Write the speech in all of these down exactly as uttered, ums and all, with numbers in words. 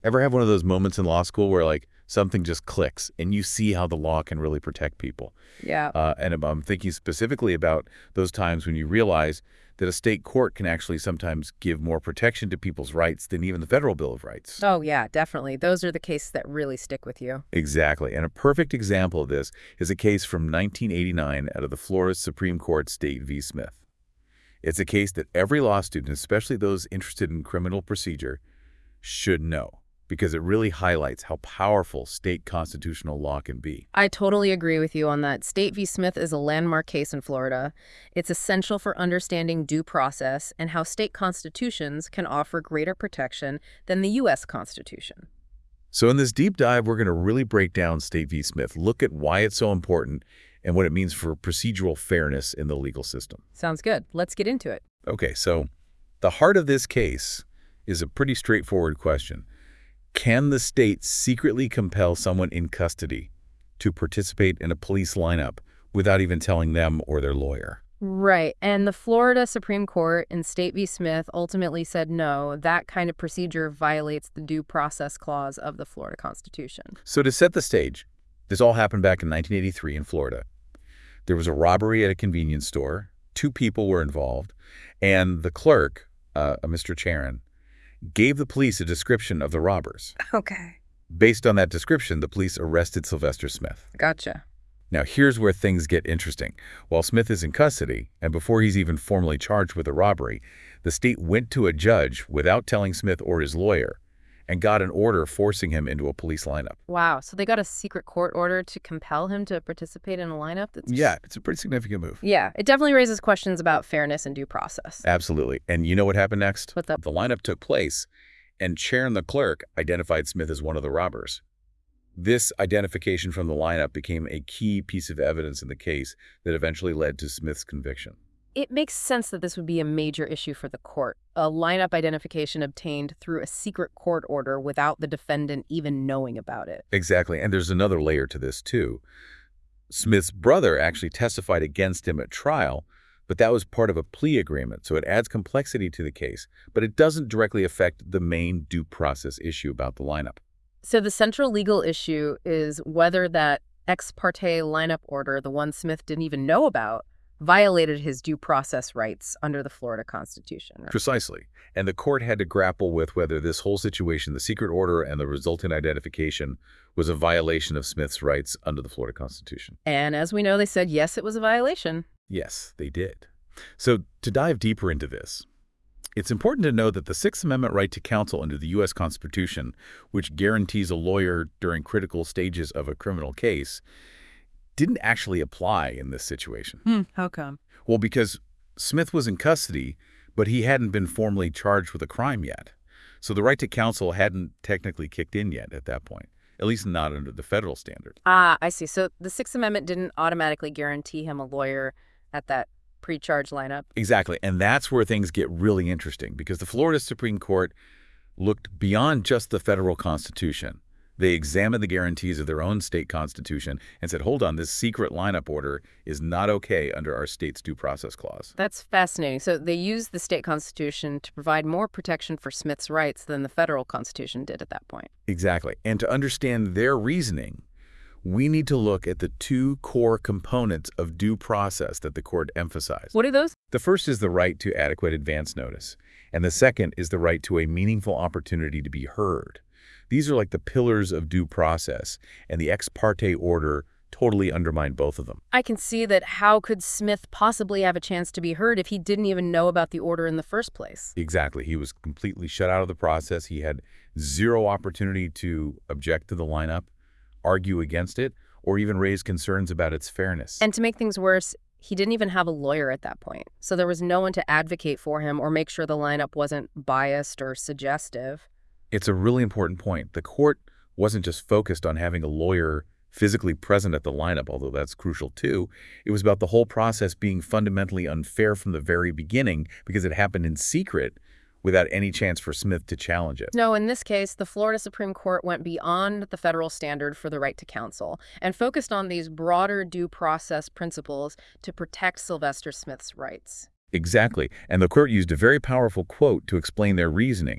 Ever have one of those moments in law school where, like, something just clicks and you see how the law can really protect people? Yeah. Uh, and I'm I'm thinking specifically about those times when you realize that a state court can actually sometimes give more protection to people's rights than even the federal Bill of Rights. Oh, yeah, definitely. Those are the cases that really stick with you. Exactly. And a perfect example of this is a case from nineteen eighty-nine out of the Florida Supreme Court State v. Smith. It's a case that every law student, especially those interested in criminal procedure, should know because it really highlights how powerful state constitutional law can be. I totally agree with you on that. State v. Smith is a landmark case in Florida. It's essential for understanding due process and how state constitutions can offer greater protection than the U S Constitution. So in this deep dive, we're going to really break down State v. Smith, look at why it's so important and what it means for procedural fairness in the legal system. Sounds good. Let's get into it. Okay, so the heart of this case is a pretty straightforward question. Can the state secretly compel someone in custody to participate in a police lineup without even telling them or their lawyer? Right. And the Florida Supreme Court in State v. Smith ultimately said no, that kind of procedure violates the Due Process Clause of the Florida Constitution. So to set the stage, this all happened back in nineteen eighty-three in Florida. There was a robbery at a convenience store. Two people were involved, and the clerk, uh, Mister Charon, gave the police a description of the robbers. Okay. Based on that description, the police arrested Sylvester Smith. Gotcha. Now, here's where things get interesting. While Smith is in custody, and before he's even formally charged with a robbery, the state went to a judge without telling Smith or his lawyer and got an order forcing him into a police lineup. Wow. So they got a secret court order to compel him to participate in a lineup? That's Yeah, it's a pretty significant move. Yeah, it definitely raises questions about fairness and due process. Absolutely. And you know what happened next? What's up? The lineup took place, and Charon the clerk identified Smith as one of the robbers. This identification from the lineup became a key piece of evidence in the case that eventually led to Smith's conviction. It makes sense that this would be a major issue for the court. A lineup identification obtained through a secret court order without the defendant even knowing about it. Exactly. And there's another layer to this, too. Smith's brother actually testified against him at trial, but that was part of a plea agreement, so it adds complexity to the case, but it doesn't directly affect the main due process issue about the lineup. So the central legal issue is whether that ex parte lineup order, the one Smith didn't even know about, violated his due process rights under the Florida Constitution. Right? Precisely. And the court had to grapple with whether this whole situation, the secret order and the resultant identification, was a violation of Smith's rights under the Florida Constitution. And as we know, they said, yes, it was a violation. Yes, they did. So to dive deeper into this, it's important to note that the Sixth Amendment right to counsel under the U S Constitution, which guarantees a lawyer during critical stages of a criminal case, didn't actually apply in this situation. Hmm, how come? Well, because Smith was in custody, but he hadn't been formally charged with a crime yet. So the right to counsel hadn't technically kicked in yet at that point, at least not under the federal standard. Ah, I see. So the Sixth Amendment didn't automatically guarantee him a lawyer at that pre-charge lineup. Exactly. And that's where things get really interesting because the Florida Supreme Court looked beyond just the federal Constitution. They examined the guarantees of their own state constitution and said, hold on, this secret lineup order is not okay under our state's due process clause. That's fascinating. So they used the state constitution to provide more protection for Smith's rights than the federal constitution did at that point. Exactly. And to understand their reasoning, we need to look at the two core components of due process that the court emphasized. What are those? The first is the right to adequate advance notice, and the second is the right to a meaningful opportunity to be heard. These are like the pillars of due process, and the ex parte order totally undermined both of them. I can see that. How could Smith possibly have a chance to be heard if he didn't even know about the order in the first place? Exactly. He was completely shut out of the process. He had zero opportunity to object to the lineup, argue against it, or even raise concerns about its fairness. And to make things worse, he didn't even have a lawyer at that point. So there was no one to advocate for him or make sure the lineup wasn't biased or suggestive. It's a really important point. The court wasn't just focused on having a lawyer physically present at the lineup, although that's crucial too. It was about the whole process being fundamentally unfair from the very beginning because it happened in secret without any chance for Smith to challenge it. No, in this case, the Florida Supreme Court went beyond the federal standard for the right to counsel and focused on these broader due process principles to protect Sylvester Smith's rights. Exactly. And the court used a very powerful quote to explain their reasoning.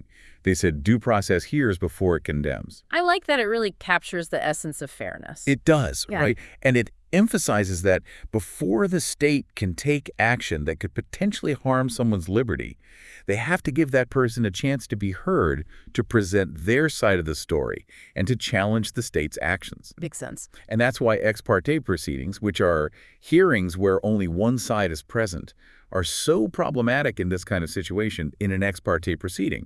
They said due process hears before it condemns. I like that it really captures the essence of fairness. It does, Yeah. right? And it emphasizes that before the state can take action that could potentially harm someone's liberty, they have to give that person a chance to be heard, to present their side of the story, and to challenge the state's actions. Makes sense. And that's why ex parte proceedings, which are hearings where only one side is present, are so problematic in this kind of situation in an ex parte proceeding.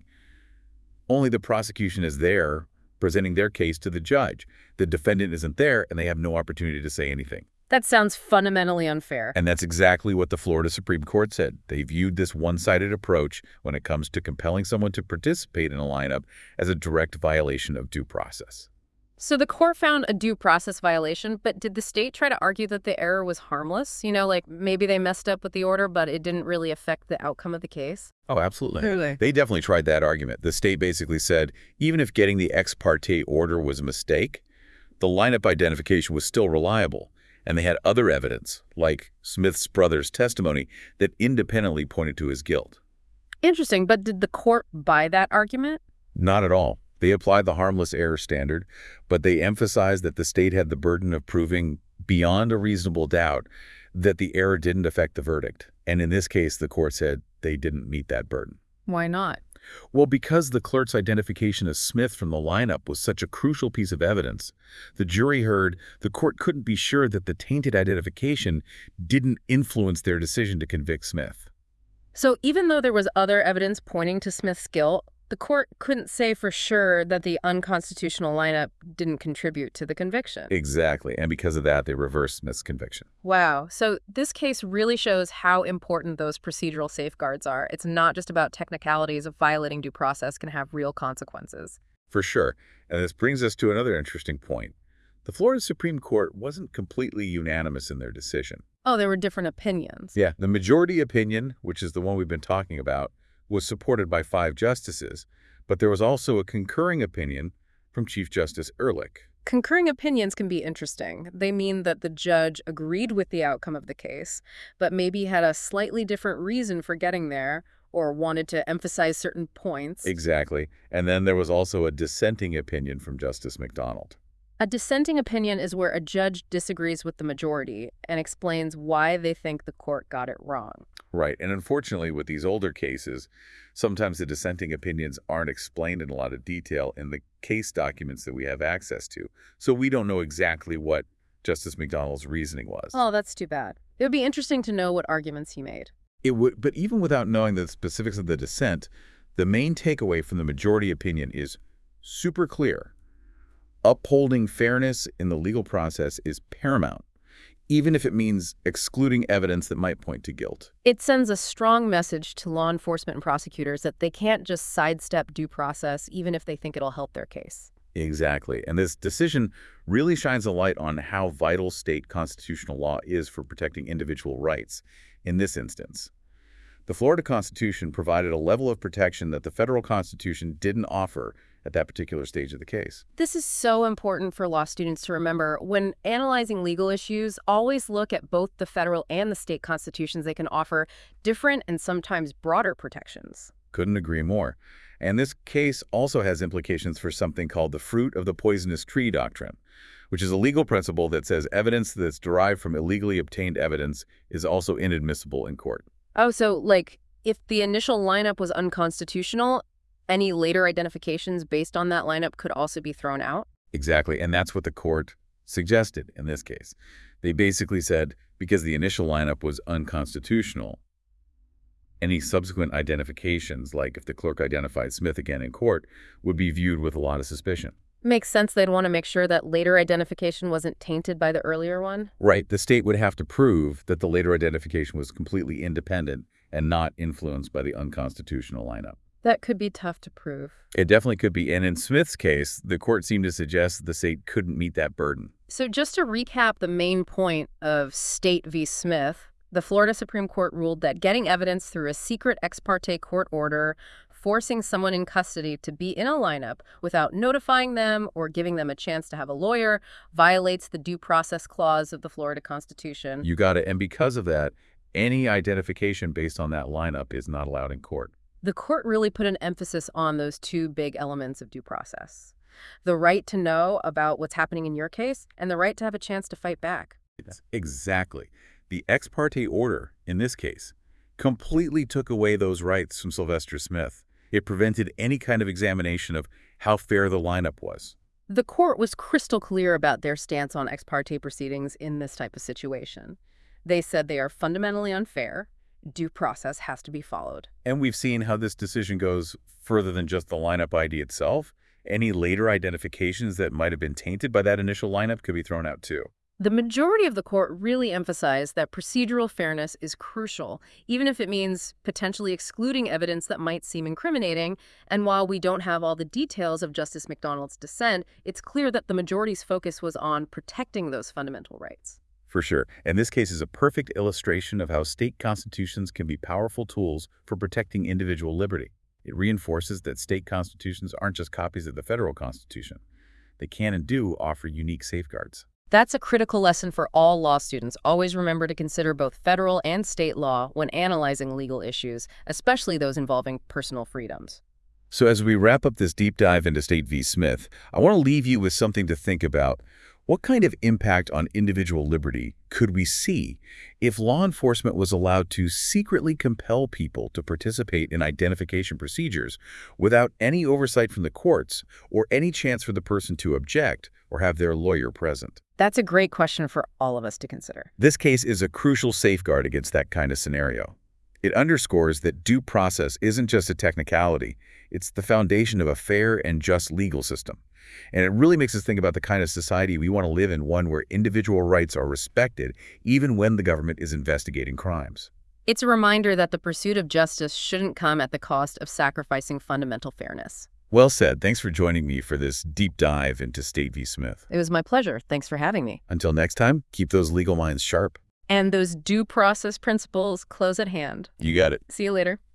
Only the prosecution is there presenting their case to the judge. The defendant isn't there, and they have no opportunity to say anything. That sounds fundamentally unfair. And that's exactly what the Florida Supreme Court said. They viewed this one-sided approach when it comes to compelling someone to participate in a lineup as a direct violation of due process. So the court found a due process violation, but did the state try to argue that the error was harmless? You know, like maybe they messed up with the order, but it didn't really affect the outcome of the case? Oh, absolutely. Really? They definitely tried that argument. The state basically said, even if getting the ex parte order was a mistake, the lineup identification was still reliable, and they had other evidence, like Smith's brother's testimony, that independently pointed to his guilt. Interesting, but did the court buy that argument? Not at all. They applied the harmless error standard, but they emphasized that the state had the burden of proving beyond a reasonable doubt that the error didn't affect the verdict. And in this case, the court said they didn't meet that burden. Why not? Well, because the clerk's identification of Smith from the lineup was such a crucial piece of evidence, the jury heard the court couldn't be sure that the tainted identification didn't influence their decision to convict Smith. So even though there was other evidence pointing to Smith's guilt, the court couldn't say for sure that the unconstitutional lineup didn't contribute to the conviction. Exactly. And because of that, they reversed Smith's conviction. Wow. So this case really shows how important those procedural safeguards are. It's not just about technicalities of violating due process can have real consequences. For sure. And this brings us to another interesting point. The Florida Supreme Court wasn't completely unanimous in their decision. Oh, there were different opinions. Yeah. The majority opinion, which is the one we've been talking about, was supported by five justices, but there was also a concurring opinion from Chief Justice Ehrlich. Concurring opinions can be interesting. They mean that the judge agreed with the outcome of the case, but maybe had a slightly different reason for getting there or wanted to emphasize certain points. Exactly. And then there was also a dissenting opinion from Justice McDonald. A dissenting opinion is where a judge disagrees with the majority and explains why they think the court got it wrong. Right. And unfortunately, with these older cases, sometimes the dissenting opinions aren't explained in a lot of detail in the case documents that we have access to. So we don't know exactly what Justice McDonald's reasoning was. Oh, that's too bad. It would be interesting to know what arguments he made. It would, but even without knowing the specifics of the dissent, the main takeaway from the majority opinion is super clear. Upholding fairness in the legal process is paramount, even if it means excluding evidence that might point to guilt. It sends a strong message to law enforcement and prosecutors that they can't just sidestep due process, even if they think it'll help their case. Exactly. And this decision really shines a light on how vital state constitutional law is for protecting individual rights in this instance. The Florida Constitution provided a level of protection that the federal Constitution didn't offer at that particular stage of the case. This is so important for law students to remember. When analyzing legal issues, always look at both the federal and the state constitutions. They can offer different and sometimes broader protections. Couldn't agree more. And this case also has implications for something called the fruit of the poisonous tree doctrine, which is a legal principle that says evidence that's derived from illegally obtained evidence is also inadmissible in court. Oh, so like if the initial lineup was unconstitutional, any later identifications based on that lineup could also be thrown out? Exactly, and that's what the court suggested in this case. They basically said because the initial lineup was unconstitutional, any subsequent identifications, like if the clerk identified Smith again in court, would be viewed with a lot of suspicion. Makes sense they'd want to make sure that later identification wasn't tainted by the earlier one. Right, the state would have to prove that the later identification was completely independent and not influenced by the unconstitutional lineup. That could be tough to prove. It definitely could be. And in Smith's case, the court seemed to suggest that the state couldn't meet that burden. So just to recap the main point of State v. Smith, the Florida Supreme Court ruled that getting evidence through a secret ex parte court order, forcing someone in custody to be in a lineup without notifying them or giving them a chance to have a lawyer, violates the due process clause of the Florida Constitution. You got it. And because of that, any identification based on that lineup is not allowed in court. The court really put an emphasis on those two big elements of due process: the right to know about what's happening in your case and the right to have a chance to fight back. Exactly. The ex parte order, in this case, completely took away those rights from Sylvester Smith. It prevented any kind of examination of how fair the lineup was. The court was crystal clear about their stance on ex parte proceedings in this type of situation. They said they are fundamentally unfair. Due process has to be followed. And we've seen how this decision goes further than just the lineup I D itself. Any later identifications that might have been tainted by that initial lineup could be thrown out too. The majority of the court really emphasized that procedural fairness is crucial, even if it means potentially excluding evidence that might seem incriminating. And while we don't have all the details of Justice McDonald's dissent, it's clear that the majority's focus was on protecting those fundamental rights. For sure. And this case is a perfect illustration of how state constitutions can be powerful tools for protecting individual liberty. It reinforces that state constitutions aren't just copies of the federal Constitution. They can and do offer unique safeguards. That's a critical lesson for all law students. Always remember to consider both federal and state law when analyzing legal issues, especially those involving personal freedoms. So as we wrap up this deep dive into State v. Smith, I want to leave you with something to think about. What kind of impact on individual liberty could we see if law enforcement was allowed to secretly compel people to participate in identification procedures without any oversight from the courts or any chance for the person to object or have their lawyer present? That's a great question for all of us to consider. This case is a crucial safeguard against that kind of scenario. It underscores that due process isn't just a technicality, it's the foundation of a fair and just legal system. And it really makes us think about the kind of society we want to live in, one where individual rights are respected, even when the government is investigating crimes. It's a reminder that the pursuit of justice shouldn't come at the cost of sacrificing fundamental fairness. Well said. Thanks for joining me for this deep dive into State v. Smith. It was my pleasure. Thanks for having me. Until next time, keep those legal minds sharp. And those due process principles close at hand. You got it. See you later.